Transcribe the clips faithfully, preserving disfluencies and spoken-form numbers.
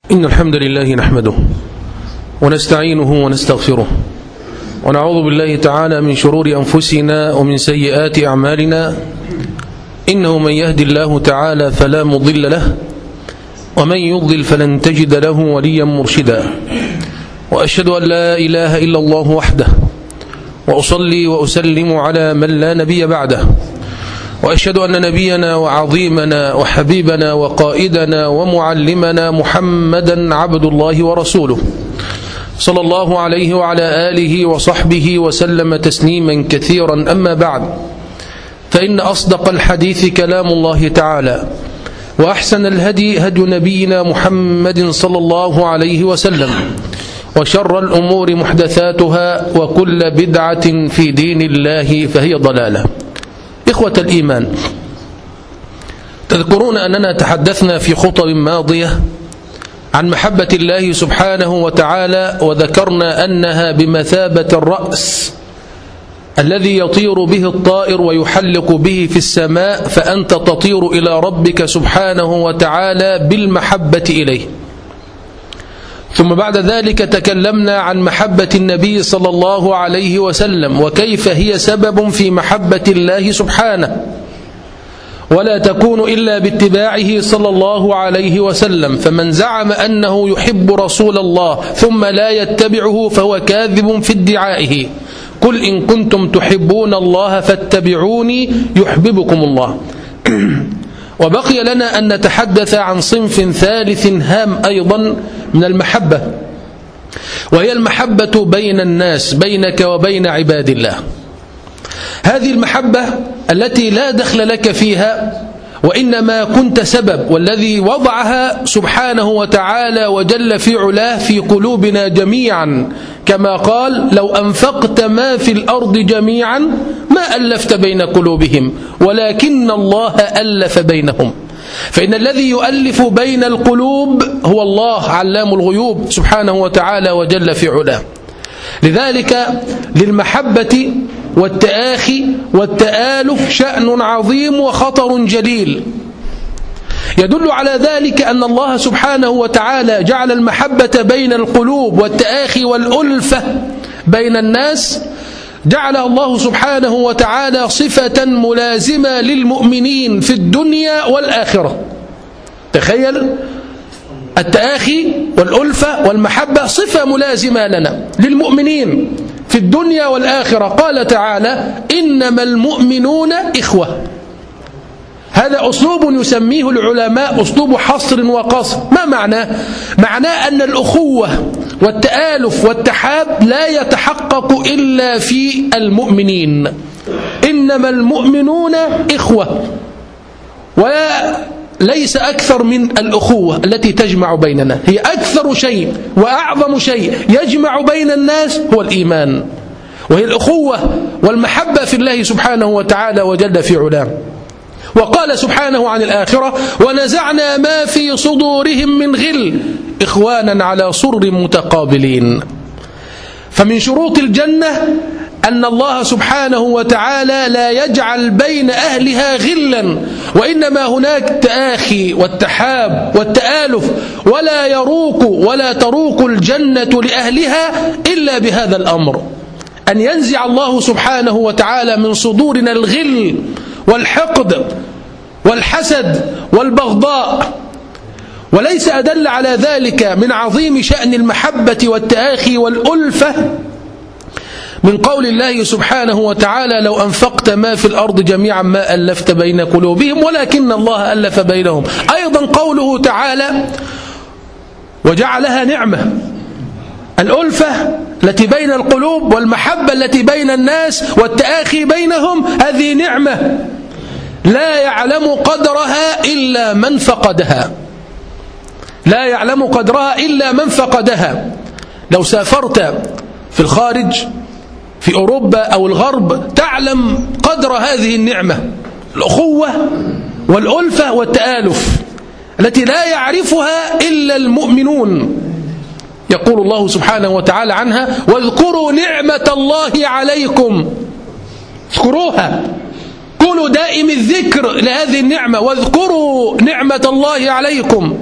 إن الحمد لله نحمده ونستعينه ونستغفره ونعوذ بالله تعالى من شرور أنفسنا ومن سيئات أعمالنا. إنه من يهدي الله تعالى فلا مضل له ومن يضلل فلن تجد له وليا مرشدا. وأشهد أن لا إله إلا الله وحده وأصلي وأسلم على من لا نبي بعده. وأشهد أن نبينا وعظيمنا وحبيبنا وقائدنا ومعلمنا محمدا عبد الله ورسوله صلى الله عليه وعلى آله وصحبه وسلم تسليما كثيرا. أما بعد، فإن أصدق الحديث كلام الله تعالى، وأحسن الهدي هدي نبينا محمد صلى الله عليه وسلم، وشر الأمور محدثاتها، وكل بدعة في دين الله فهي ضلالة. إخوة الإيمان، تذكرون أننا تحدثنا في خطب ماضية عن محبة الله سبحانه وتعالى، وذكرنا أنها بمثابة الرأس الذي يطير به الطائر ويحلق به في السماء، فأنت تطير إلى ربك سبحانه وتعالى بالمحبة إليه. ثم بعد ذلك تكلمنا عن محبة النبي صلى الله عليه وسلم، وكيف هي سبب في محبة الله سبحانه، ولا تكون إلا باتباعه صلى الله عليه وسلم. فمن زعم أنه يحب رسول الله ثم لا يتبعه فهو كاذب في ادعائه. قل إن كنتم تحبون الله فاتبعوني يحببكم الله. وبقي لنا أن نتحدث عن صنف ثالث هام أيضا من المحبة، وهي المحبة بين الناس، بينك وبين عباد الله. هذه المحبة التي لا دخل لك فيها، وإنما كنت سبب، والذي وضعها سبحانه وتعالى وجل في علاه في قلوبنا جميعا، كما قال: لو أنفقت ما في الأرض جميعا ما ألفت بين قلوبهم ولكن الله ألف بينهم. فإن الذي يؤلف بين القلوب هو الله علام الغيوب سبحانه وتعالى وجل في علاه. لذلك للمحبة والتآخي والتآلف شأن عظيم وخطر جليل. يدل على ذلك أن الله سبحانه وتعالى جعل المحبة بين القلوب والتآخي والألفة بين الناس، جعل الله سبحانه وتعالى صفة ملازمة للمؤمنين في الدنيا والآخرة. تخيل، التآخي والألفة والمحبة صفة ملازمة لنا للمؤمنين في الدنيا والآخرة. قال تعالى: إنما المؤمنون إخوة. هذا أسلوب يسميه العلماء أسلوب حصر وقصر. ما معناه؟ معناه أن الأخوة والتآلف والتحاب لا يتحقق إلا في المؤمنين. إنما المؤمنون إخوة، وليس أكثر من الأخوة التي تجمع بيننا. هي أكثر شيء وأعظم شيء يجمع بين الناس هو الإيمان، وهي الأخوة والمحبة في الله سبحانه وتعالى وجل في علاه. وقال سبحانه عن الآخرة: ونزعنا ما في صدورهم من غل إخوانا على سرر متقابلين. فمن شروط الجنة أن الله سبحانه وتعالى لا يجعل بين أهلها غلا، وإنما هناك تآخي والتحاب والتآلف، ولا يروق ولا تروق الجنة لأهلها إلا بهذا الأمر، أن ينزع الله سبحانه وتعالى من صدورنا الغل والحقد والحسد والبغضاء. وليس أدل على ذلك من عظيم شأن المحبة والتآخي والألفة من قول الله سبحانه وتعالى: لو أنفقت ما في الأرض جميعا ما ألفت بين قلوبهم ولكن الله ألف بينهم. أيضا قوله تعالى: وجعلها نعمة. الألفة التي بين القلوب والمحبة التي بين الناس والتآخي بينهم هذه نعمة لا يعلم قدرها إلا من فقدها. لا يعلم قدرها إلا من فقدها. لو سافرت في الخارج في أوروبا أو الغرب تعلم قدر هذه النعمة، الأخوة والألفة والتآلف التي لا يعرفها إلا المؤمنون. يقول الله سبحانه وتعالى عنها: واذكروا نعمة الله عليكم. اذكروها، قولوا دائم الذكر لهذه النعمة، واذكروا نعمة الله عليكم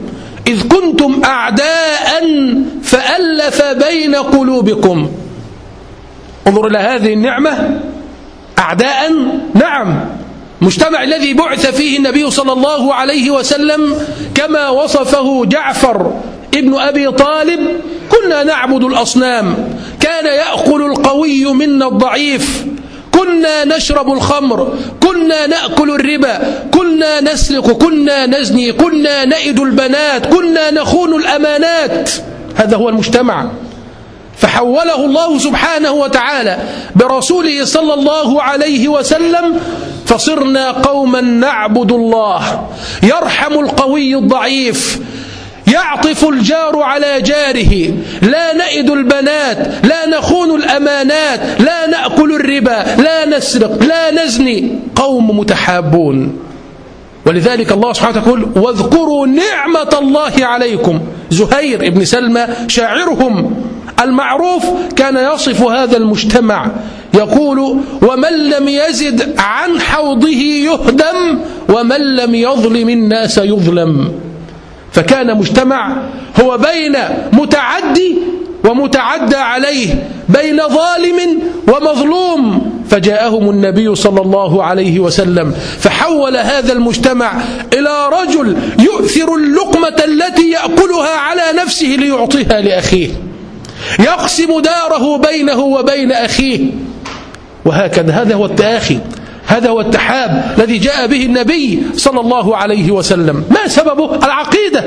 إذ كنتم أعداء فألف بين قلوبكم. انظر إلى هذه النعمة، أعداء. نعم، مجتمع الذي بعث فيه النبي صلى الله عليه وسلم كما وصفه جعفر ابن أبي طالب: كنا نعبد الأصنام، كان يأكل القوي منا الضعيف، كنا نشرب الخمر، كنا نأكل الربا، كنا نسرق، كنا نزني، كنا نئد البنات، كنا نخون الأمانات. هذا هو المجتمع. فحوله الله سبحانه وتعالى برسوله صلى الله عليه وسلم، فصرنا قوما نعبد الله، يرحم القوي الضعيف، يعطف الجار على جاره، لا نئد البنات، لا نخون الأمانات، لا نأكل الربا، لا نسرق، لا نزني، قوم متحابون. ولذلك الله سبحانه وتعالى يقول: واذكروا نعمة الله عليكم. زهير بن سلمى شاعرهم المعروف كان يصف هذا المجتمع يقول: ومن لم يزد عن حوضه يهدم، ومن لم يظلم الناس يظلم. فكان مجتمع هو بين متعدي ومتعدى عليه، بين ظالم ومظلوم، فجاءهم النبي صلى الله عليه وسلم فحول هذا المجتمع إلى رجل يؤثر اللقمة التي يأكلها على نفسه ليعطيها لأخيه، يقسم داره بينه وبين أخيه. وهكذا هذا هو التآخي، هذا هو التحاب الذي جاء به النبي صلى الله عليه وسلم. ما سببه؟ العقيدة،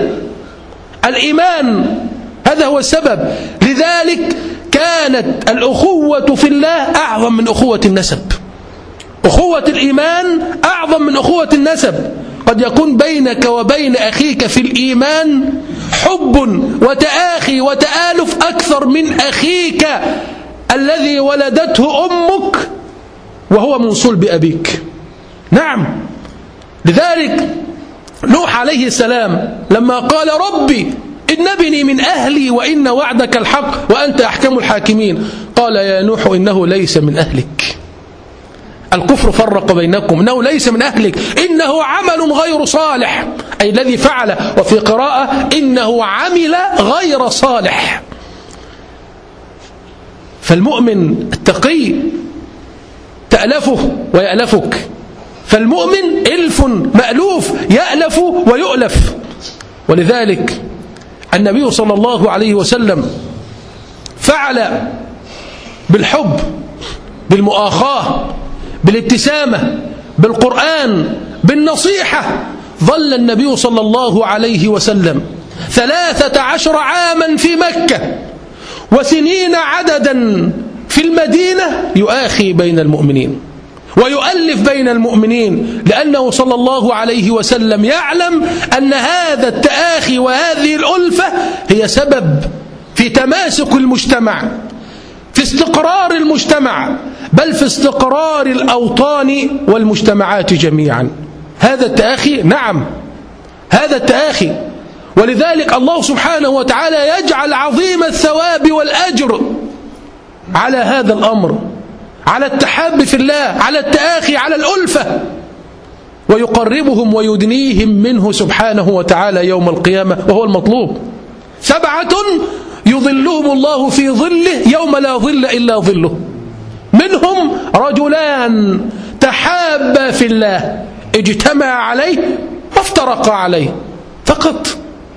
الإيمان، هذا هو السبب. لذلك كانت الأخوة في الله أعظم من أخوة النسب. أخوة الإيمان أعظم من أخوة النسب. قد يكون بينك وبين أخيك في الإيمان حب وتآخي وتآلف أكثر من أخيك الذي ولدته أمك وهو من صلب أبيك. نعم، لذلك نوح عليه السلام لما قال: ربي إن ابني من أهلي وإن وعدك الحق وأنت أحكم الحاكمين، قال: يا نوح إنه ليس من أهلك، الكفر فرق بينكم، إنه ليس من أهلك، إنه عمل غير صالح، أي الذي فعل. وفي قراءة: إنه عمل غير صالح. فالمؤمن التقي تألفه ويألفك، فالمؤمن ألف مألوف، يألف ويؤلف. ولذلك النبي صلى الله عليه وسلم فعل بالحب، بالمؤاخاة، بالابتسامة، بالقرآن، بالنصيحة. ظل النبي صلى الله عليه وسلم ثلاثة عشر عاما في مكة وسنين عددا في المدينة يؤاخي بين المؤمنين ويؤلف بين المؤمنين، لأنه صلى الله عليه وسلم يعلم أن هذا التآخي وهذه الألفة هي سبب في تماسك المجتمع، في استقرار المجتمع، بل في استقرار الأوطان والمجتمعات جميعا. هذا التآخي، نعم، هذا التآخي. ولذلك الله سبحانه وتعالى يجعل عظيم الثواب والأجر على هذا الأمر، على التحاب في الله، على التآخي، على الألفة، ويقربهم ويدنيهم منه سبحانه وتعالى يوم القيامة، وهو المطلوب. سبعة يظلهم الله في ظله يوم لا ظل إلا ظله، منهم رجلان تحابا في الله اجتمع عليه وافترقا عليه. فقط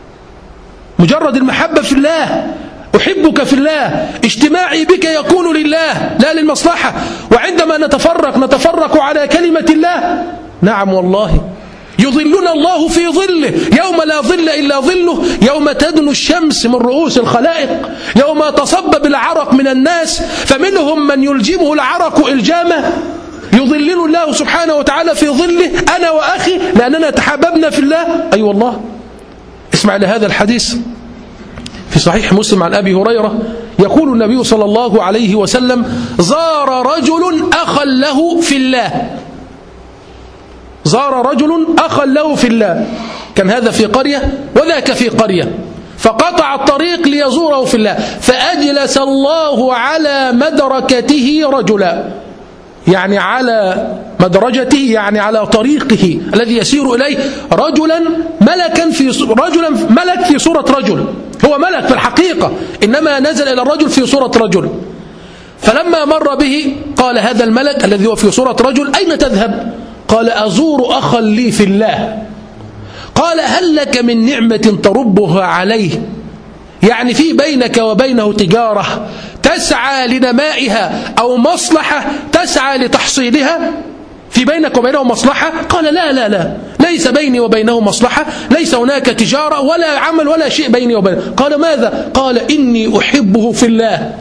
مجرد المحبة في الله، أحبك في الله، اجتماعي بك يكون لله لا للمصلحة. وعندما نتفرق نتفرق على كلمة الله. نعم والله، يظلنا الله في ظله يوم لا ظل إلا ظله، يوم تدنو الشمس من رؤوس الخلائق، يوم تصبب العرق من الناس فمنهم من يلجمه العرق إلجامه، يظلل الله سبحانه وتعالى في ظله أنا وأخي لأننا تحاببنا في الله. أي أيوة والله. اسمع لهذا الحديث في صحيح مسلم عن أبي هريرة، يقول النبي صلى الله عليه وسلم: زار رجل أخا له في الله، زار رجل أخا له في الله، كان هذا في قرية وذاك في قرية، فقطع الطريق ليزوره في الله، فأجلس الله على مدركته رجلا، يعني على مدرجته، يعني على طريقه الذي يسير إليه، رجلا ملكا في رجلا ملك في صورة رجل، هو ملك في الحقيقة إنما نزل إلى الرجل في صورة رجل. فلما مر به قال هذا الملك الذي هو في صورة رجل: أين تذهب؟ قال: أزور أخا لي في الله. قال: هل لك من نعمة تربها عليه؟ يعني في بينك وبينه تجارة تسعى لنمائها أو مصلحة تسعى لتحصيلها؟ في بينك وبينه مصلحة؟ قال: لا لا لا، ليس بيني وبينه مصلحة، ليس هناك تجارة ولا عمل ولا شيء بيني وبينه. قال: ماذا؟ قال: إني أحبه في الله.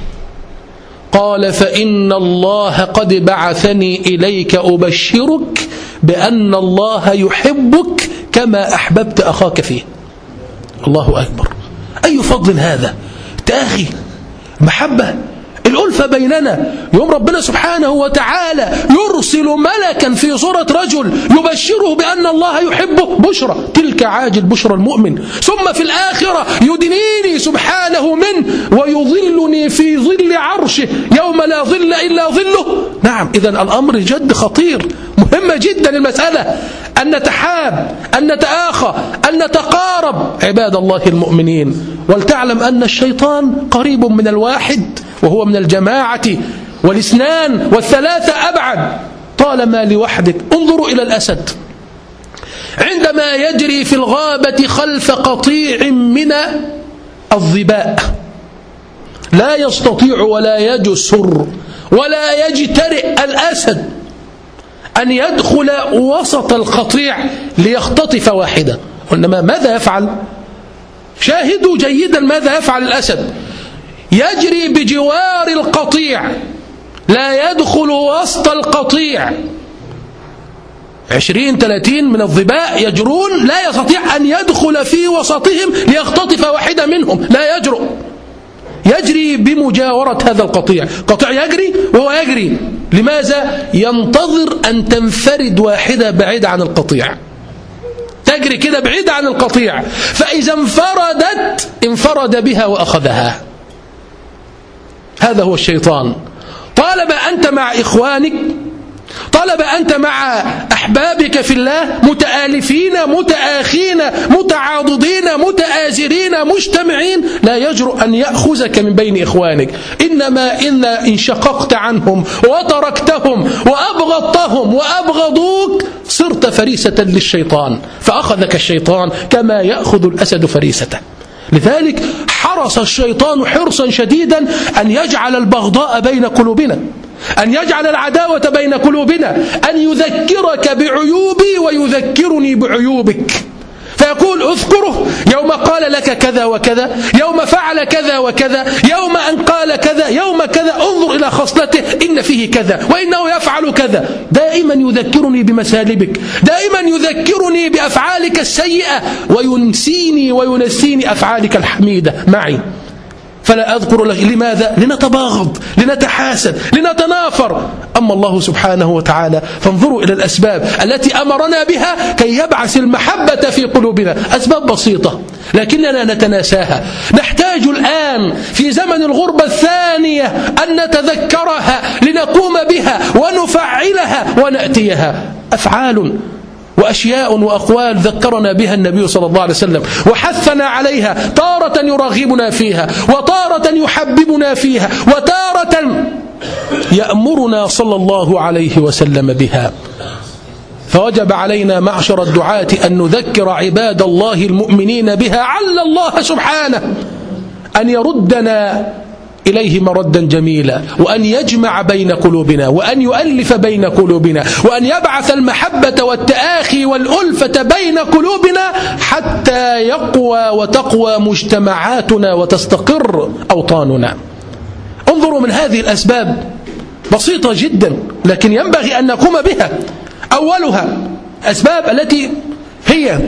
قال: فإن الله قد بعثني إليك أبشرك بأن الله يحبك كما أحببت أخاك فيه. الله أكبر، أي فضل هذا تأخي، محبة، الألفة بيننا. يوم ربنا سبحانه وتعالى يرسل ملكا في صورة رجل يبشره بأن الله يحبه، بشرى، تلك عاجل بشرى المؤمن. ثم في الآخرة يدنيني سبحانه منه ويظلني في ظل عرشه يوم لا ظل إلا ظله. نعم، إذن الأمر جد خطير، مهمة جدا المسألة، أن نتحاب، أن نتآخى، أن نتقارب عباد الله المؤمنين. ولتعلم أن الشيطان قريب من الواحد وهو من الجماعة والاثنان والثلاثة أبعد طالما لوحدك. انظروا إلى الأسد عندما يجري في الغابة خلف قطيع من الظباء، لا يستطيع ولا يجسر ولا يجترئ الأسد أن يدخل وسط القطيع ليختطف واحدة، وإنما ماذا يفعل؟ شاهدوا جيدا ماذا يفعل الأسد. يجري بجوار القطيع، لا يدخل وسط القطيع. عشرين ثلاثين من الظباء يجرون، لا يستطيع أن يدخل في وسطهم ليختطف واحدة منهم، لا يجرؤ، يجري بمجاورة هذا القطيع. قطيع يجري وهو يجري، لماذا؟ ينتظر أن تنفرد واحدة بعيدة عن القطيع، تجري كده بعيدة عن القطيع، فإذا انفردت انفرد بها وأخذها. هذا هو الشيطان. طالما أنت مع إخوانك، طالما أنت مع أحبابك في الله، متآلفين متآخين متعاضدين متآزرين مجتمعين، لا يجرؤ أن يأخذك من بين إخوانك. إنما إن إن شققت عنهم وتركتهم وأبغضتهم وأبغضوك صرت فريسة للشيطان، فأخذك الشيطان كما يأخذ الأسد فريسته. لذلك حرص الشيطان حرصا شديدا أن يجعل البغضاء بين قلوبنا، أن يجعل العداوة بين قلوبنا، أن يذكرك بعيوبي ويذكرني بعيوبك، فيقول اذكره يوم قال لك كذا وكذا، يوم فعل كذا وكذا، يوم أن قال كذا، يوم كذا، انظر إلى خصلته إن فيه كذا وإنه يفعل كذا. دائما يذكرني بمسالبك، دائما يذكرني بأفعالك السيئة، وينسيني وينسيني أفعالك الحميدة معي. فلا أذكر لك. لماذا؟ لنتباغض، لنتحاسد، لنتنافر. أما الله سبحانه وتعالى فانظروا إلى الأسباب التي أمرنا بها كي يبعث المحبة في قلوبنا. أسباب بسيطة لكننا نتناساها. نحتاج الآن في زمن الغربة الثانية أن نتذكرها لنقوم بها ونفعلها ونأتيها. أفعال وأشياء وأقوال ذكرنا بها النبي صلى الله عليه وسلم وحثنا عليها، تارة يرغبنا فيها وتارة يحببنا فيها وتارة يأمرنا صلى الله عليه وسلم بها. فوجب علينا معشر الدعاة أن نذكر عباد الله المؤمنين بها، عل الله سبحانه أن يردنا إليه مردا جميلا، وأن يجمع بين قلوبنا، وأن يؤلف بين قلوبنا، وأن يبعث المحبة والتآخي والألفة بين قلوبنا حتى يقوى وتقوى مجتمعاتنا وتستقر أوطاننا. انظروا من هذه الأسباب بسيطة جدا لكن ينبغي أن نقوم بها. أولها أسباب التي هي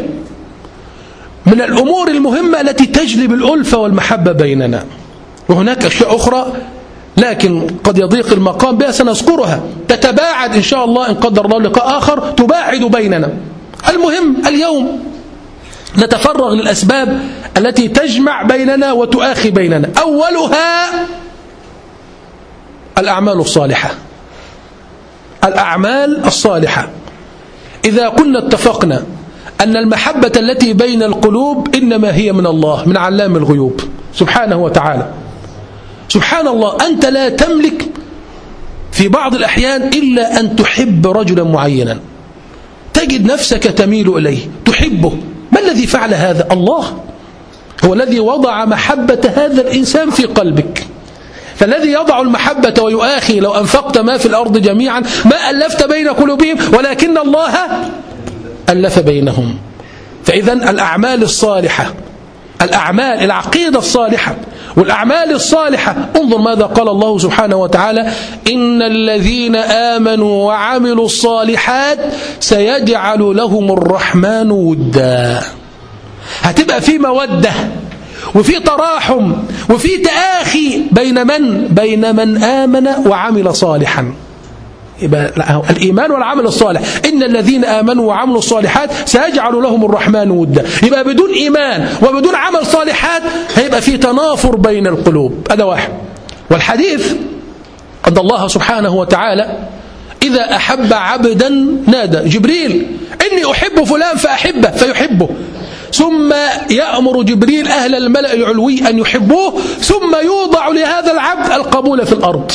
من الأمور المهمة التي تجلب الألفة والمحبة بيننا، وهناك أشياء أخرى لكن قد يضيق المقام بها سنذكرها، تتباعد إن شاء الله إن قدر الله لقاء آخر تباعد بيننا. المهم اليوم نتفرغ للأسباب التي تجمع بيننا وتؤاخي بيننا. أولها الأعمال الصالحة. الأعمال الصالحة إذا كنا اتفقنا أن المحبة التي بين القلوب إنما هي من الله، من علام الغيوب سبحانه وتعالى. سبحان الله، أنت لا تملك في بعض الأحيان إلا أن تحب رجلا معينا، تجد نفسك تميل إليه تحبه. ما الذي فعل هذا؟ الله هو الذي وضع محبة هذا الإنسان في قلبك. فالذي يضع المحبة ويؤاخي لو أنفقت ما في الأرض جميعا ما ألفت بين قلوبهم ولكن الله ألف بينهم. فإذا الأعمال الصالحة، الأعمال العقيدة الصالحة والأعمال الصالحة، انظر ماذا قال الله سبحانه وتعالى: إن الذين آمنوا وعملوا الصالحات سيجعل لهم الرحمن ودا. هتبقى في مودة وفي تراحم وفي تآخي بين من؟ بين من آمن وعمل صالحا. يبقى الإيمان والعمل الصالح، إن الذين آمنوا وعملوا الصالحات سيجعل لهم الرحمن ودا. يبقى بدون إيمان وبدون عمل صالحات هيبقى في تنافر بين القلوب. هذا واحد. والحديث أن الله سبحانه وتعالى إذا أحب عبدا نادى جبريل: إني أحب فلان فأحبه، فيحبه. ثم يأمر جبريل أهل الملأ العلوي أن يحبوه، ثم يوضع لهذا العبد القبول في الأرض.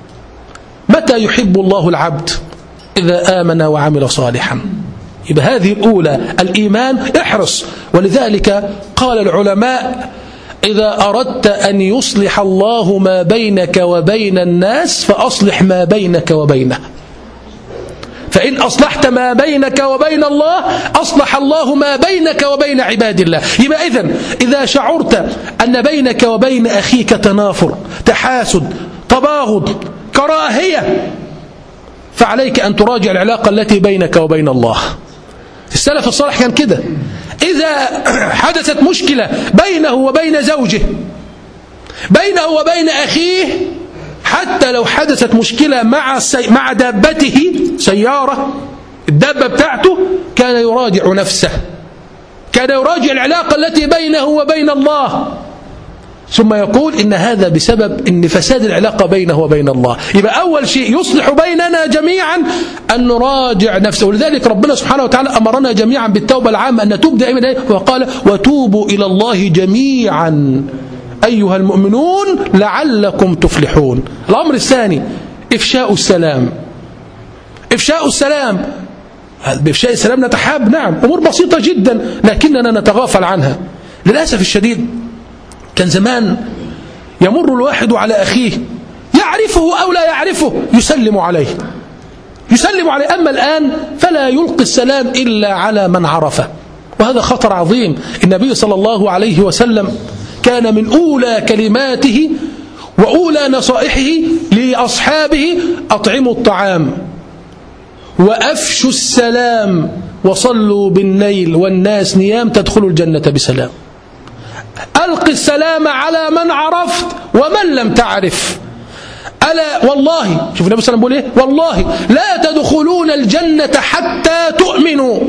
متى يحب الله العبد؟ إذا آمن وعمل صالحا. يبقى هذه الأولى الإيمان، احرص. ولذلك قال العلماء: إذا أردت أن يصلح الله ما بينك وبين الناس فأصلح ما بينك وبينه، فإن أصلحت ما بينك وبين الله أصلح الله ما بينك وبين عباد الله. يبقى إذن إذا شعرت أن بينك وبين أخيك تنافر، تحاسد، تباغض، كراهية، فعليك أن تراجع العلاقة التي بينك وبين الله. السلف الصالح كان كده، إذا حدثت مشكلة بينه وبين زوجه، بينه وبين أخيه، حتى لو حدثت مشكلة مع السي... مع دابته، سيارة، الدابة بتاعته، كان يراجع نفسه، كان يراجع العلاقة التي بينه وبين الله، ثم يقول إن هذا بسبب إن فساد العلاقة بينه وبين الله. يبقى أول شيء يصلح بيننا جميعا أن نراجع نفسه. ولذلك ربنا سبحانه وتعالى أمرنا جميعا بالتوبة العامة، أن نتوب دائما، وقال: وتوبوا إلى الله جميعا أيها المؤمنون لعلكم تفلحون. الأمر الثاني إفشاء السلام. إفشاء السلام، بإفشاء السلام نتحاب، نعم، أمور بسيطة جدا لكننا نتغافل عنها للأسف الشديد. كان زمان يمر الواحد على أخيه يعرفه أو لا يعرفه يسلم عليه، يسلم عليه. أما الآن فلا يلقي السلام إلا على من عرفه، وهذا خطر عظيم. النبي صلى الله عليه وسلم كان من أولى كلماته وأولى نصائحه لأصحابه: أطعموا الطعام وأفشوا السلام وصلوا بالليل والناس نيام تدخلوا الجنة بسلام. ألق السلام على من عرفت ومن لم تعرف. ألا والله، شوف النبي صلى الله عليه وسلم بيقول إيه: والله لا تدخلون الجنة حتى تؤمنوا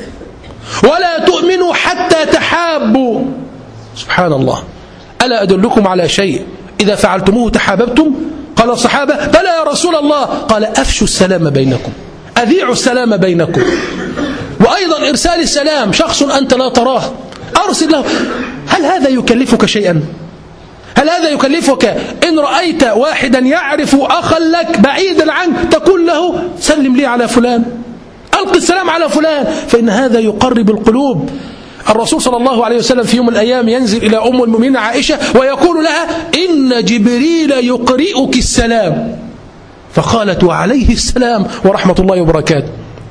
ولا تؤمنوا حتى تحابوا. سبحان الله. ألا أدلكم على شيء إذا فعلتموه تحاببتم؟ قال الصحابة: بلى يا رسول الله. قال: أفشوا السلام بينكم، أذيعوا السلام بينكم. وأيضا إرسال السلام، شخص أنت لا تراه أرسل له. هل هذا يكلفك شيئا؟ هل هذا يكلفك إن رأيت واحدا يعرف أخا لك بعيدا عنك تقول له: سلم لي على فلان، ألقي السلام على فلان، فإن هذا يقرب القلوب. الرسول صلى الله عليه وسلم في يوم من الأيام ينزل إلى أم المؤمنين عائشة ويقول لها: إن جبريل يقرئك السلام. فقالت: وعليه السلام ورحمة الله وبركاته.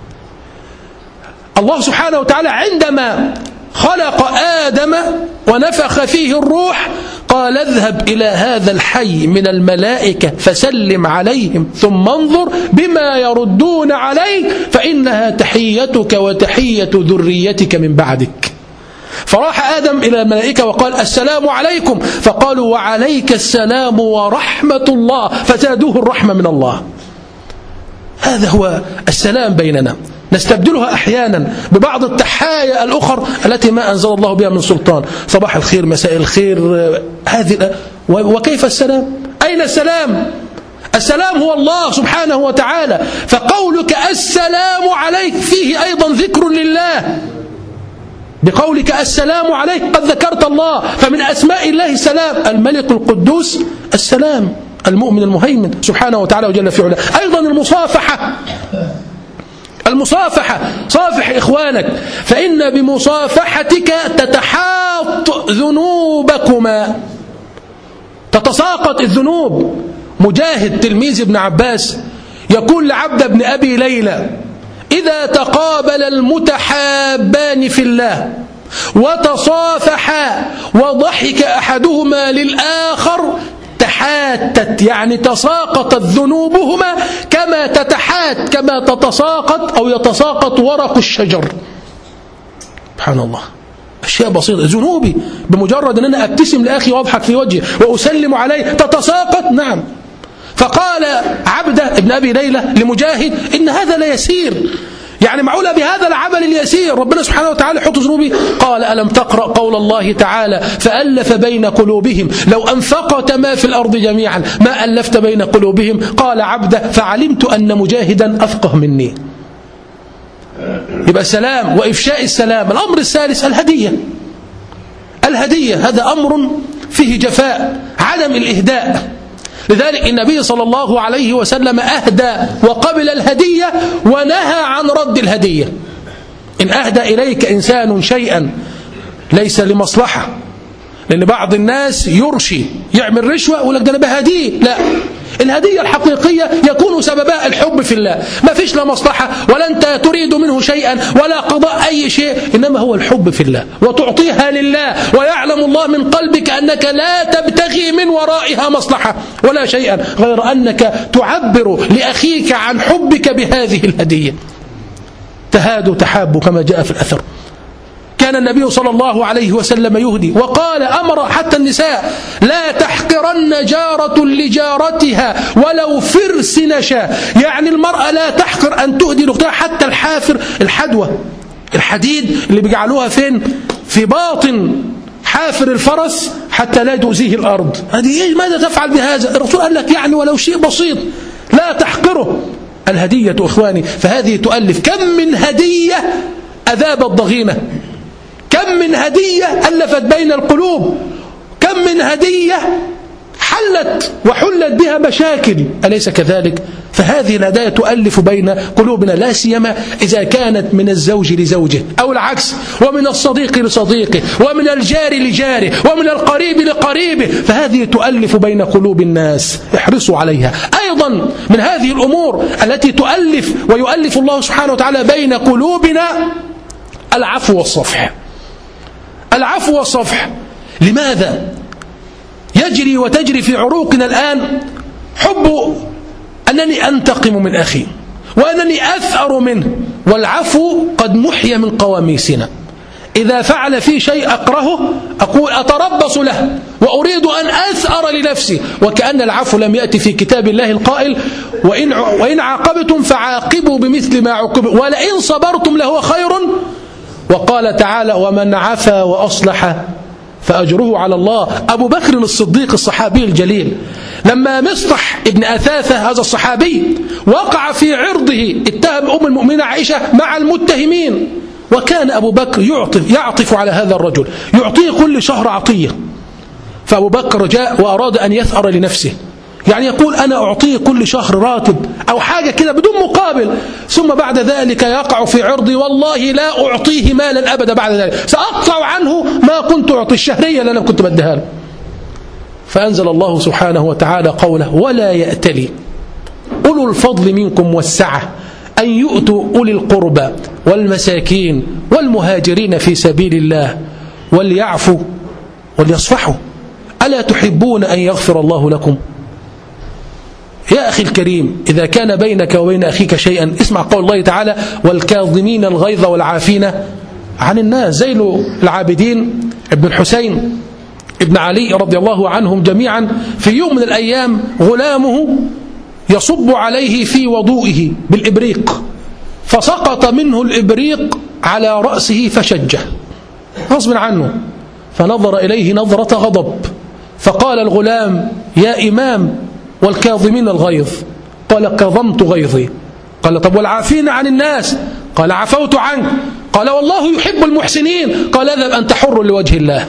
الله سبحانه وتعالى عندما خلق آدم ونفخ فيه الروح قال: اذهب إلى هذا الحي من الملائكة فسلم عليهم ثم انظر بما يردون عليك فإنها تحيتك وتحية ذريتك من بعدك. فراح آدم إلى الملائكة وقال: السلام عليكم، فقالوا: وعليك السلام ورحمة الله، فزادوه الرحمة من الله. هذا هو السلام بيننا. نستبدلها أحيانا ببعض التحايا الأخر التي ما أنزل الله بها من سلطان، صباح الخير، مساء الخير، هذه. وكيف السلام؟ أين السلام؟ السلام هو الله سبحانه وتعالى، فقولك السلام عليك فيه أيضا ذكر لله. بقولك السلام عليك قد ذكرت الله. فمن أسماء الله السلام، الملك القدوس السلام، المؤمن المهيمن سبحانه وتعالى وجل في علاه. أيضا المصافحة، المصافحة، صافح إخوانك، فإن بمصافحتك تتحاط ذنوبكما، تتساقط الذنوب. مجاهد تلميذ ابن عباس يقول لعبد بن أبي ليلى: إذا تقابل المتحابان في الله وتصافحا وضحك أحدهما للآخر تحاتت، يعني تساقطت ذنوبهما كما تتحات، كما تتساقط أو يتساقط ورق الشجر. سبحان الله، أشياء بسيطة. ذنوبي بمجرد أن أنا أبتسم لأخي وأضحك في وجهه وأسلم عليه تتساقط. نعم. فقال عبده ابن أبي ليلى لمجاهد: إن هذا لا يسير، يعني معقولة بهذا العمل اليسير ربنا سبحانه وتعالى يحط ذنوبي؟ قال: ألم تقرأ قول الله تعالى: فألف بين قلوبهم لو أنفقت ما في الأرض جميعا ما ألفت بين قلوبهم. قال عبده: فعلمت أن مجاهدا أفقه مني. يبقى السلام وإفشاء السلام. الأمر الثالث الهدية. الهدية هذا أمر فيه جفاء، عدم الإهداء. لذلك النبي صلى الله عليه وسلم أهدى وقبل الهدية ونهى عن رد الهدية. إن أهدى إليك إنسان شيئا ليس لمصلحة، لأن بعض الناس يرشي يعمل رشوة ويقول لك ده أنا بهديه. لا، الهدية الحقيقية يكون سببها الحب في الله، ما فيش لا مصلحة ولا أنت تريد منه شيئا ولا قضاء أي شيء، إنما هو الحب في الله، وتعطيها لله، ويعلم الله من قلبك أنك لا تبتغي من ورائها مصلحة ولا شيئا غير أنك تعبر لأخيك عن حبك بهذه الهدية. تهادوا تحابوا كما جاء في الأثر. كان النبي صلى الله عليه وسلم يهدي، وقال أمر حتى النساء: لا تحقرن جارة لجارتها ولو فرس نشا، يعني المرأة لا تحقر أن تهدي لأختها حتى الحافر، الحدوة، الحديد اللي بيجعلوها فين؟ في باطن حافر الفرس حتى لا تؤذيه الأرض. هذه ماذا تفعل بهذا؟ الرسول قال لك يعني ولو شيء بسيط لا تحقره. الهدية إخواني، فهذه تؤلف. كم من هدية أذابت ضغينة، كم من هدية ألفت بين القلوب، كم من هدية حلت وحلت بها مشاكل، أليس كذلك؟ فهذه الهدايا تؤلف بين قلوبنا، لا سيما إذا كانت من الزوج لزوجه أو العكس، ومن الصديق لصديقه، ومن الجار لجاره، ومن القريب لقريبه، فهذه تؤلف بين قلوب الناس. احرصوا عليها. أيضا من هذه الأمور التي تؤلف ويؤلف الله سبحانه وتعالى بين قلوبنا العفو والصفح. العفو والصفح. لماذا يجري وتجري في عروقنا الآن حب أنني أنتقم من أخي وأنني أثأر منه، والعفو قد محي من قواميسنا. إذا فعل في شيء أكرهه أقول أتربص له وأريد أن أثأر لنفسي، وكأن العفو لم يأتي في كتاب الله القائل: وإن, وإن عاقبتم فعاقبوا بمثل ما عوقبتم ولئن صبرتم لهو خير. وقال تعالى: ومن عفا وأصلح فأجره على الله. أبو بكر الصديق الصحابي الجليل لما مصطح ابن أثاثة هذا الصحابي وقع في عرضه اتهم أم المؤمنين عائشة مع المتهمين، وكان أبو بكر يعطف, يعطف على هذا الرجل، يعطيه كل شهر عطية. فأبو بكر جاء وأراد أن يثأر لنفسه، يعني يقول أنا أعطيه كل شهر راتب أو حاجة كده بدون مقابل، ثم بعد ذلك يقع في عرضي: والله لا أعطيه مالا أبدا بعد ذلك، سأقطع عنه ما كنت أعطي الشهرية اللي أنا كنت بديها له. فأنزل الله سبحانه وتعالى قوله: ولا يأتلي أولو الفضل منكم والسعة أن يؤتوا أولي القربى والمساكين والمهاجرين في سبيل الله وليعفوا وليصفحوا ألا تحبون أن يغفر الله لكم؟ يا أخي الكريم، إذا كان بينك وبين أخيك شيئا، اسمع قول الله تعالى: والكاظمين الغيظ والعافين عن الناس. زين العابدين ابن الحسين ابن علي رضي الله عنهم جميعا، في يوم من الأيام غلامه يصب عليه في وضوئه بالإبريق، فسقط منه الإبريق على رأسه فشجه غصب عنه، فنظر إليه نظرة غضب، فقال الغلام: يا إمام والكاظمين الغيظ، قال كظمت غيظي. قال طب والعافين عن الناس؟ قال عفوت عنك. قال والله يحب المحسنين. قال اذهب أنت حر لوجه الله.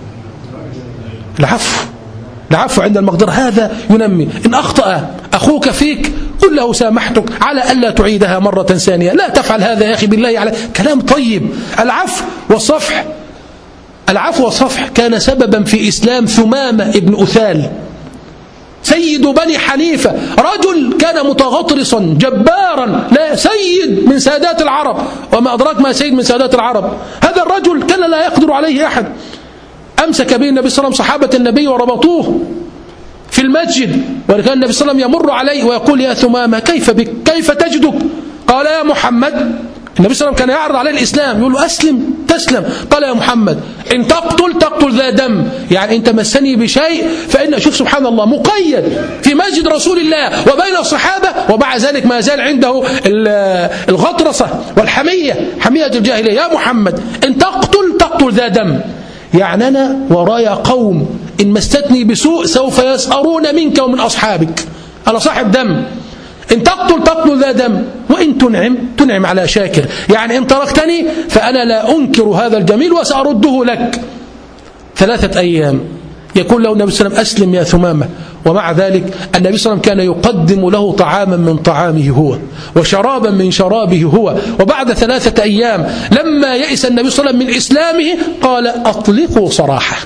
العفو العفو عند المقدرة، هذا ينمي. إن أخطأ أخوك فيك قل له سامحتك على ألا تعيدها مرة ثانية، لا تفعل هذا يا أخي بالله على كلام طيب. العفو والصفح، العفو والصفح كان سببا في إسلام ثمامة ابن أثال سيد بني حنيفة، رجل كان متغطرسا جبارا، لا سيد من سادات العرب، وما أدراك ما سيد من سادات العرب. هذا الرجل كان لا يقدر عليه أحد. أمسك به النبي صلى الله عليه وسلم صحابة النبي وربطوه في المسجد، وكان النبي صلى الله عليه وسلم يمر عليه ويقول يا ثمامة كيف بك، كيف تجدك؟ قال يا محمد، النبي صلى الله عليه وسلم كان يعرض عليه الإسلام، يقول له أسلم تسلم. قال يا محمد إن تقتل تقتل ذا دم، يعني أنت مسني بشيء فإن، شوف سبحان الله، مقيد في مسجد رسول الله وبين الصحابة، ومع ذلك ما زال عنده الغطرسة والحمية، حمية الجاهلية. يا محمد إن تقتل تقتل ذا دم، يعني أنا ورايا قوم إن مستني بسوء سوف يسأرون منك ومن أصحابك، أنا صاحب دم. إن تقتل تقتل ذا دم، وإن تنعم تنعم على شاكر، يعني إن تركتني فأنا لا أنكر هذا الجميل وسأرده لك. ثلاثة أيام يقول له النبي صلى الله عليه وسلم أسلم يا ثمامة، ومع ذلك النبي صلى الله عليه وسلم كان يقدم له طعاما من طعامه هو وشرابا من شرابه هو. وبعد ثلاثة أيام لما يئس النبي صلى الله عليه وسلم من إسلامه قال أطلقوا سراحه.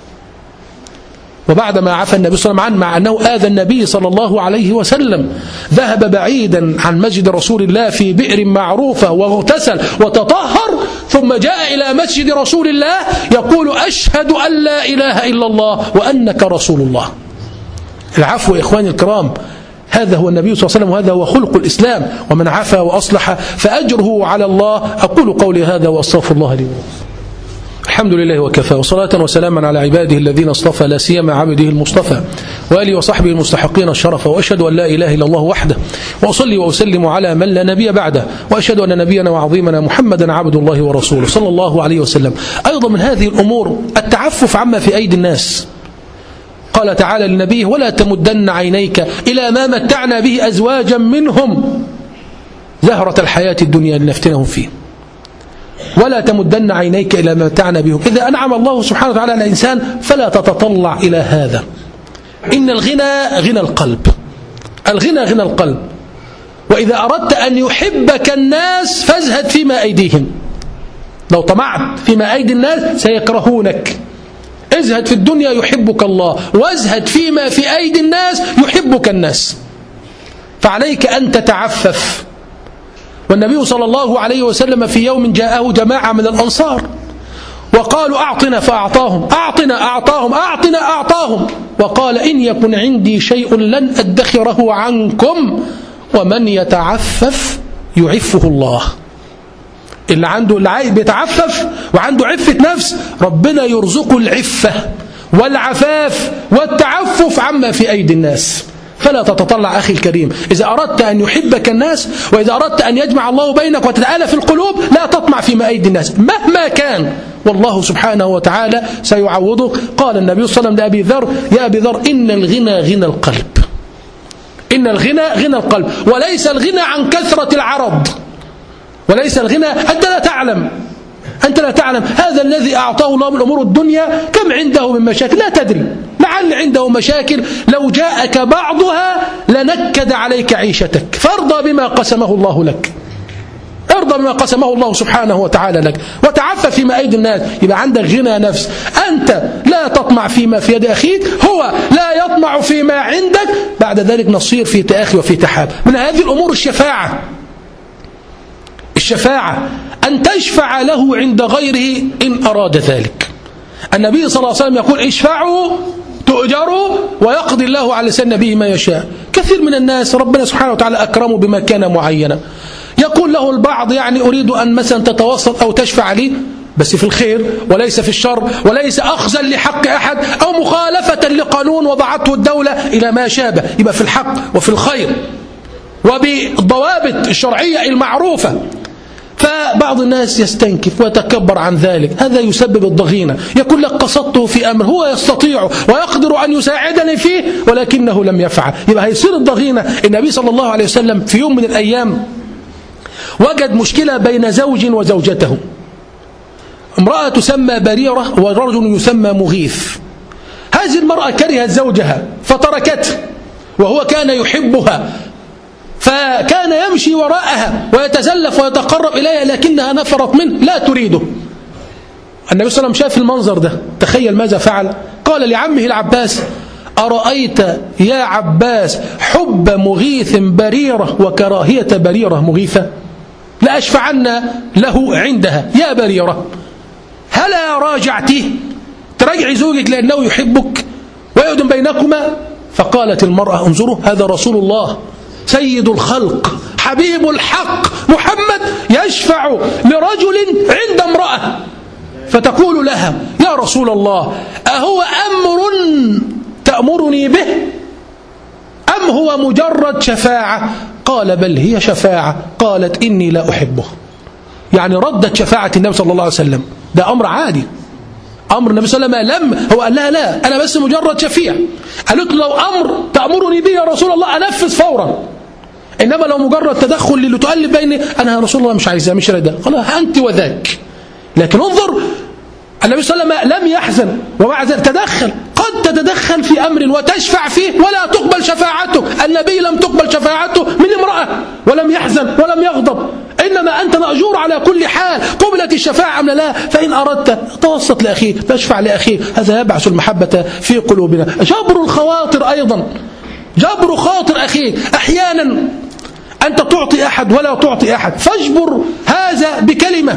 وبعد ما عفى النبي صلى الله عليه وسلم عنه، مع أنه آذى النبي صلى الله عليه وسلم، ذهب بعيدا عن مسجد رسول الله في بئر معروفة واغتسل وتطهر، ثم جاء إلى مسجد رسول الله يقول أشهد أن لا إله إلا الله وأنك رسول الله. العفو يا إخواني الكرام، هذا هو النبي صلى الله عليه وسلم، وهذا هو خلق الإسلام. ومن عفا وأصلح فأجره على الله. أقول قولي هذا وأستغفر الله لي ولكم. الحمد لله وكفى، وصلاة وسلاما على عباده الذين اصطفى، لا سيما عبده المصطفى وآله وصحبه المستحقين الشرف. وأشهد أن لا إله إلا الله وحده، وأصلي وأسلم على من لا نبي بعده، وأشهد أن نبينا وعظيمنا محمدا عبد الله ورسوله صلى الله عليه وسلم. أيضا من هذه الأمور التعفف عما في أيدي الناس. قال تعالى لنبيه ولا تمدن عينيك إلى ما متعنا به أزواجا منهم زهرة الحياة الدنيا لنفتنهم فيه، ولا تمدن عينيك إلى ما متعنا بهم. إذا أنعم الله سبحانه وتعالى على الإنسان فلا تتطلع إلى هذا. إن الغنى غنى القلب، الغنى غنى القلب. وإذا أردت أن يحبك الناس فازهد فيما أيديهم. لو طمعت فيما أيدي الناس سيكرهونك. ازهد في الدنيا يحبك الله، وازهد فيما في أيدي الناس يحبك الناس. فعليك أن تتعفف. والنبي صلى الله عليه وسلم في يوم جاءه جماعة من الأنصار وقالوا أعطنا فأعطاهم، أعطنا أعطاهم، أعطنا أعطاهم، وقال إن يكن عندي شيء لن أدخره عنكم، ومن يتعفف يعفه الله. اللي عنده اللي بيتعفف وعنده عفة نفس ربنا يرزقه العفة والعفاف والتعفف عما في أيدي الناس. فلا تتطلع أخي الكريم، إذا أردت أن يحبك الناس وإذا أردت أن يجمع الله بينك وتتآلف القلوب لا تطمع فيما أيدي الناس مهما كان، والله سبحانه وتعالى سيعوضك. قال النبي صلى الله عليه وسلم لأبي ذر يا أبي ذر إن الغنى غنى القلب، إن الغنى غنى القلب، وليس الغنى عن كثرة العرض، وليس الغنى أنت لا تعلم، أنت لا تعلم هذا الذي أعطاه الله من أمور الدنيا كم عنده من مشاكل لا تدري، لعل عنده مشاكل لو جاءك بعضها لنكد عليك عيشتك، فارضى بما قسمه الله لك، ارضى بما قسمه الله سبحانه وتعالى لك، وتعفف فيما أيدي الناس. يبقى عندك غنى نفس، أنت لا تطمع فيما في يد أخيك، هو لا يطمع فيما عندك، بعد ذلك نصير في تآخي وفي تحاب. من هذه الأمور الشفاعة، الشفاعة أن تشفع له عند غيره إن أراد ذلك. النبي صلى الله عليه وسلم يقول اشفعوا تؤجروا ويقضي الله على لسان نبيه ما يشاء. كثير من الناس ربنا سبحانه وتعالى أكرمه بما كان معينا، يقول له البعض يعني أريد أن مثلا تتوسط أو تشفع لي بس في الخير وليس في الشر، وليس أخذا لحق أحد أو مخالفة لقانون وضعته الدولة إلى ما شابه، يبقى في الحق وفي الخير وبالضوابط الشرعية المعروفة. فبعض الناس يستنكف ويتكبر عن ذلك، هذا يسبب الضغينة. يقول لك قصدته في أمر هو يستطيع ويقدر أن يساعدني فيه ولكنه لم يفعل، يبقى هيصير الضغينة. النبي صلى الله عليه وسلم في يوم من الأيام وجد مشكلة بين زوج وزوجته، امرأة تسمى بريرة ورجل يسمى مغيث. هذه المرأة كرهت زوجها فتركته وهو كان يحبها، فكان يمشي وراءها ويتزلف ويتقرب إليها لكنها نفرت منه لا تريده. النبي صلى الله عليه وسلم شاف المنظر ده، تخيل ماذا فعل؟ قال لعمه العباس: أرأيت يا عباس حب مغيث بريرة وكراهية بريرة مغيثة؟ لأشفعن له عندها يا بريرة، هلا راجعته؟ تراجعي زوجك لأنه يحبك ويؤدم بينكما؟ فقالت المرأة: انظروا، هذا رسول الله سيد الخلق حبيب الحق محمد يشفع لرجل عند امرأة، فتقول لها: يا رسول الله، أهو أمر تأمرني به أم هو مجرد شفاعة؟ قال: بل هي شفاعة. قالت: إني لا أحبه. يعني ردت شفاعة النبي صلى الله عليه وسلم، ده أمر عادي، أمر النبي صلى الله عليه وسلم. لم هو قال لها: لا، أنا بس مجرد شفيع. قالت له: لو أمر تأمرني به يا رسول الله أنفذ فورا، إنما لو مجرد تدخل اللي تؤلف بيني، أنا يا رسول الله مش عايزها، مش رايدة. قال: أنت وذاك. لكن انظر، النبي صلى الله عليه وسلم لم يحزن ومع ذلك تدخل. قد تتدخل في أمر وتشفع فيه ولا تقبل شفاعته. النبي لم تقبل شفاعته من امرأة ولم يحزن ولم يغضب، إنما أنت مأجور على كل حال، قبلت الشفاعة أم لا؟ فإن أردت توسط لأخيك، تشفع لأخيك، هذا يبعث المحبة في قلوبنا. جبر الخواطر أيضا، جبر خاطر أخيك. أحيانا أنت تعطي أحد ولا تعطي أحد، فاجبر هذا بكلمة.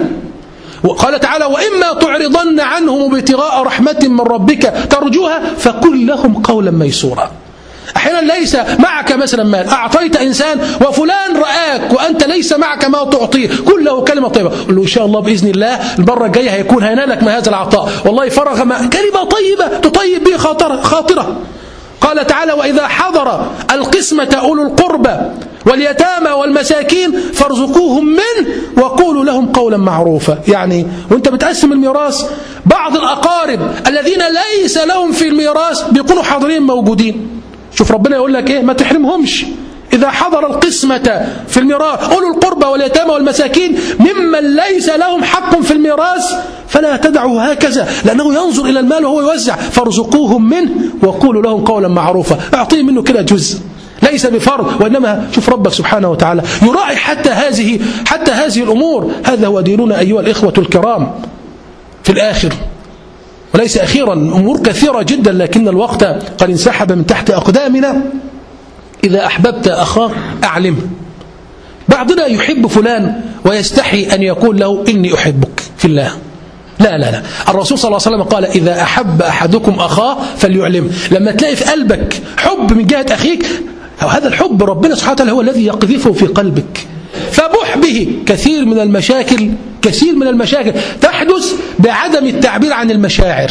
وقال تعالى: وإما تعرضن عنهم ابتغاء رحمة من ربك ترجوها فقل لهم قولا ميسورا. أحيانا ليس معك مثلا مال، أعطيت إنسان وفلان رآك وأنت ليس معك ما تعطيه، قل له كلمة طيبة، قل له: إن شاء الله بإذن الله المرة الجاية هيكون هينالك ما هذا العطاء، والله فرغ ما، كلمة طيبة تطيب به خاطره, خاطره. قال تعالى: وإذا حضر القسمة أولو القربى واليتامى والمساكين فارزقوهم منه وقولوا لهم قولا معروفا. يعني وانت بتقسم الميراث، بعض الأقارب الذين ليس لهم في الميراث بيكونوا حاضرين موجودين. شوف ربنا يقول لك ايه: ما تحرمهمش. إذا حضر القسمة في الميراث أولو القربى واليتامى والمساكين ممن ليس لهم حق في الميراث فلا تدعوا هكذا، لأنه ينظر إلى المال وهو يوزع. فارزقوهم منه وقولوا لهم قولا معروفا. أعطيه منه كده جزء، ليس بفرض، وإنما شوف ربك سبحانه وتعالى يراعي حتى هذه حتى هذه الأمور. هذا هو ديننا أيها الإخوة الكرام. في الآخر وليس أخيرا، أمور كثيرة جدا لكن الوقت قد انسحب من تحت أقدامنا. إذا أحببت أخاك أعلمه. بعضنا يحب فلان ويستحي أن يقول له: إني أحبك في الله. لا لا لا، الرسول صلى الله عليه وسلم قال: إذا أحب أحدكم أخاه فليعلمه. لما تلاقي في قلبك حب من جهة أخيك، هذا الحب ربنا سبحانه وتعالى هو الذي يقذفه في قلبك، فبح به. كثير من المشاكل كثير من المشاكل تحدث بعدم التعبير عن المشاعر.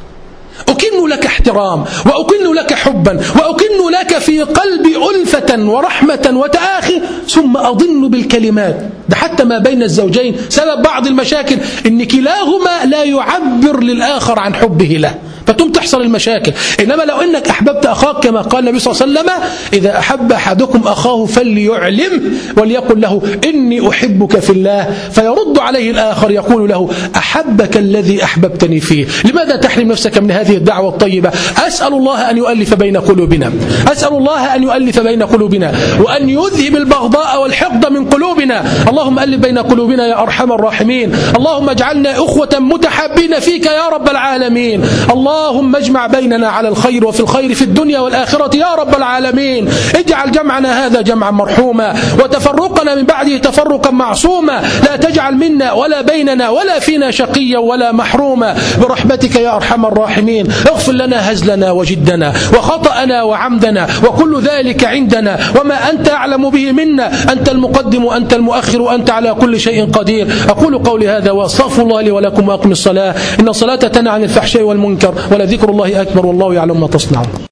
أكن لك احترام وأكن لك حبا وأكن لك في قلبي ألفة ورحمة وتآخي، ثم أضن بالكلمات. ده حتى ما بين الزوجين سبب بعض المشاكل إن كلاهما لا يعبر للآخر عن حبه له، فتم تحصل المشاكل. إنما لو أنك أحببت أخاك كما قال النبي صلى الله عليه وسلم: إذا أحب أحدكم أخاه فليعلم وليقل له إني أحبك في الله، فيرد عليه الآخر يقول له: أحبك الذي أحببتني فيه. لماذا تحرم نفسك من هذه الدعوة الطيبة؟ أسأل الله أن يؤلف بين قلوبنا، أسأل الله أن يؤلف بين قلوبنا وأن يذهب البغضاء والحقد من قلوبنا. اللهم ألف بين قلوبنا يا أرحم الراحمين. اللهم اجعلنا أخوة متحابين فيك يا رب العالمين. اللهم اجمع بيننا على الخير وفي الخير في الدنيا والآخرة يا رب العالمين. اجعل جمعنا هذا جمعا مرحوما وتفرقنا من بعده تفرقا معصوما. لا تجعل منا ولا بيننا ولا فينا شقيا ولا محروما برحمتك يا أرحم الراحمين. اغفر لنا هزلنا وجدنا وخطأنا وعمدنا وكل ذلك عندنا وما أنت أعلم به منا. أنت المقدم وأنت المؤخر وأنت على كل شيء قدير. أقول قولي هذا وأستغفر الله لي ولكم وأقم الصلاة. إن الصلاة تنهى عن الفحشاء والمنكر ولذكر الله أكبر والله يعلم ما تصنعون.